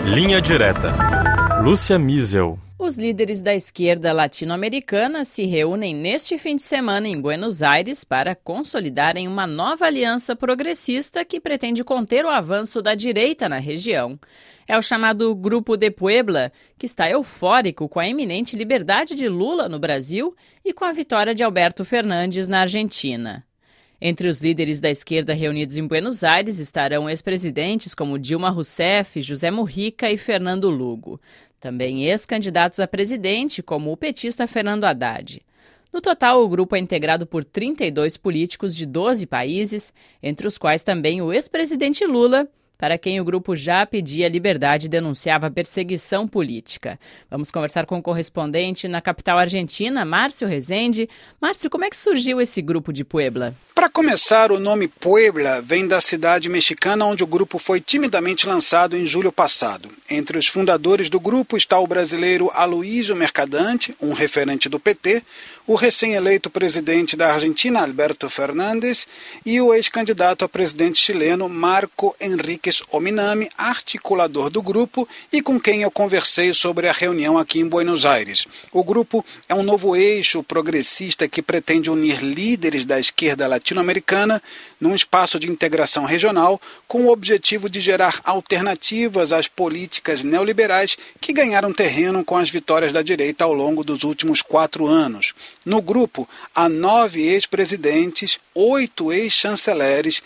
Linha Direta. Lúcia Miesel. Os líderes da esquerda latino-americana se reúnem neste fim de semana em Buenos Aires para consolidarem uma nova aliança progressista que pretende conter o avanço da direita na região. É o chamado Grupo de Puebla, que está eufórico com a iminente liberdade de Lula no Brasil e com a vitória de Alberto Fernandes na Argentina. Entre os líderes da esquerda reunidos em Buenos Aires estarão ex-presidentes como Dilma Rousseff, José Mujica e Fernando Lugo. Também ex-candidatos a presidente, como o petista Fernando Haddad. No total, o grupo é integrado por 32 políticos de 12 países, entre os quais também o ex-presidente Lula, para quem o grupo já pedia liberdade e denunciava perseguição política. Vamos conversar com o correspondente na capital argentina, Márcio Rezende. Márcio, como é que surgiu esse grupo de Puebla? Para começar, o nome Puebla vem da cidade mexicana onde o grupo foi timidamente lançado em julho passado. Entre os fundadores do grupo está o brasileiro Aloysio Mercadante, um referente do PT, o recém-eleito presidente da Argentina, Alberto Fernandes, e o ex-candidato a presidente chileno, Marco Enríquez Ominami, articulador do grupo e com quem eu conversei sobre a reunião aqui em Buenos Aires. O grupo é um novo eixo progressista que pretende unir líderes da esquerda latino-americana num espaço de integração regional com o objetivo de gerar alternativas às políticas neoliberais que ganharam terreno com as vitórias da direita ao longo dos últimos 4 anos. No grupo, há 9 ex-presidentes, 8 ex-chanceleres,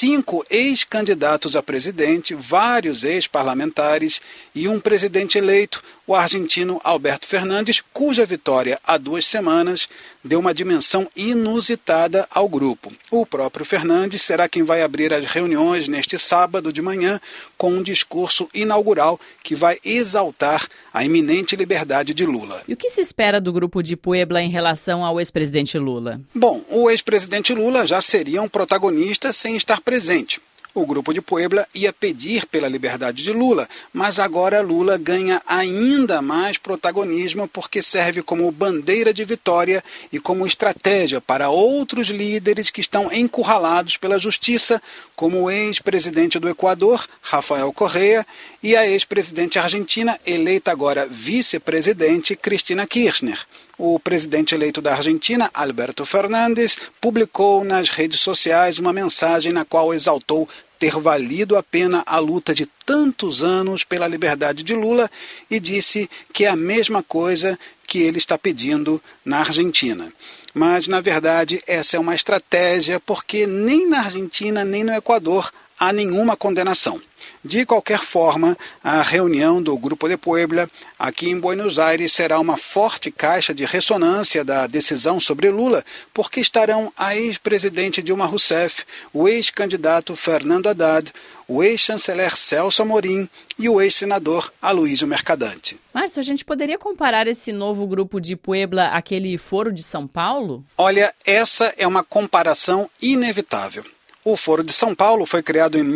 5 ex-candidatos a presidente, vários ex-parlamentares e um presidente eleito, o argentino Alberto Fernandes, cuja vitória há 2 semanas deu uma dimensão inusitada ao grupo. O próprio Fernandes será quem vai abrir as reuniões neste sábado de manhã com um discurso inaugural que vai exaltar a iminente liberdade de Lula. E o que se espera do grupo de Puebla em relação ao ex-presidente Lula? Bom, o ex-presidente Lula já seria um protagonista sem estar presente. O grupo de Puebla ia pedir pela liberdade de Lula, mas agora Lula ganha ainda mais protagonismo porque serve como bandeira de vitória e como estratégia para outros líderes que estão encurralados pela justiça, como o ex-presidente do Equador, Rafael Correa, e a ex-presidente argentina, eleita agora vice-presidente, Cristina Kirchner. O presidente eleito da Argentina, Alberto Fernandes, publicou nas redes sociais uma mensagem na qual exaltou ter valido a pena a luta de tantos anos pela liberdade de Lula e disse que é a mesma coisa que ele está pedindo na Argentina. Mas, na verdade, essa é uma estratégia porque nem na Argentina nem no Equador há nenhuma condenação. De qualquer forma, a reunião do Grupo de Puebla aqui em Buenos Aires será uma forte caixa de ressonância da decisão sobre Lula, porque estarão a ex-presidente Dilma Rousseff, o ex-candidato Fernando Haddad, o ex-chanceler Celso Amorim e o ex-senador Aloysio Mercadante. Márcio, a gente poderia comparar esse novo Grupo de Puebla àquele Foro de São Paulo? Olha, essa é uma comparação inevitável. O Foro de São Paulo foi criado em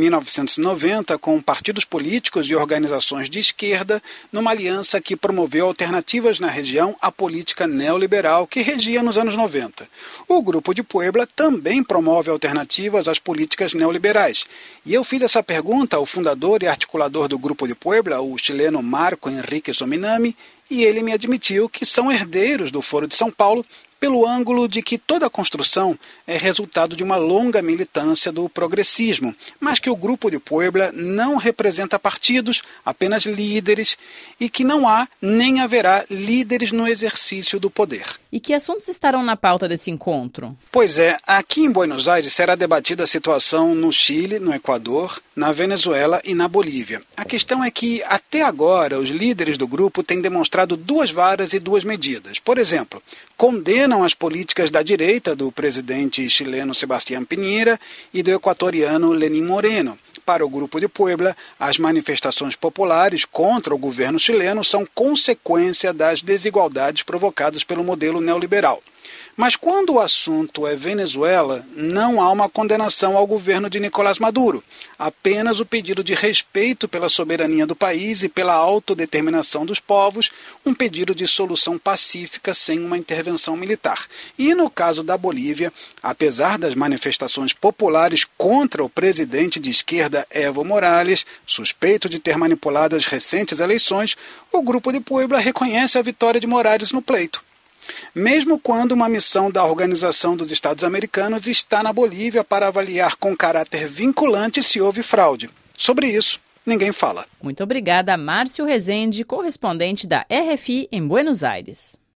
1990 com partidos políticos e organizações de esquerda numa aliança que promoveu alternativas na região à política neoliberal que regia nos anos 90. O Grupo de Puebla também promove alternativas às políticas neoliberais. E eu fiz essa pergunta ao fundador e articulador do Grupo de Puebla, o chileno Marco Enríquez Ominami, e ele me admitiu que são herdeiros do Foro de São Paulo pelo ângulo de que toda a construção é resultado de uma longa militância do progressismo, mas que o Grupo de Puebla não representa partidos, apenas líderes, e que não há nem haverá líderes no exercício do poder. E que assuntos estarão na pauta desse encontro? Pois é, aqui em Buenos Aires será debatida a situação no Chile, no Equador, na Venezuela e na Bolívia. A questão é que, até agora, os líderes do grupo têm demonstrado 2 varas e 2 medidas. Por exemplo, condenam as políticas da direita do presidente chileno Sebastián Piñera e do equatoriano Lenín Moreno. Para o Grupo de Puebla, as manifestações populares contra o governo chileno são consequência das desigualdades provocadas pelo modelo neoliberal. Mas quando o assunto é Venezuela, não há uma condenação ao governo de Nicolás Maduro, apenas o pedido de respeito pela soberania do país e pela autodeterminação dos povos, um pedido de solução pacífica sem uma intervenção militar. E no caso da Bolívia, apesar das manifestações populares contra o presidente de esquerda Evo Morales, suspeito de ter manipulado as recentes eleições, o Grupo de Puebla reconhece a vitória de Morales no pleito. Mesmo quando uma missão da Organização dos Estados Americanos está na Bolívia para avaliar com caráter vinculante se houve fraude. Sobre isso, ninguém fala. Muito obrigada, Márcio Rezende, correspondente da RFI em Buenos Aires.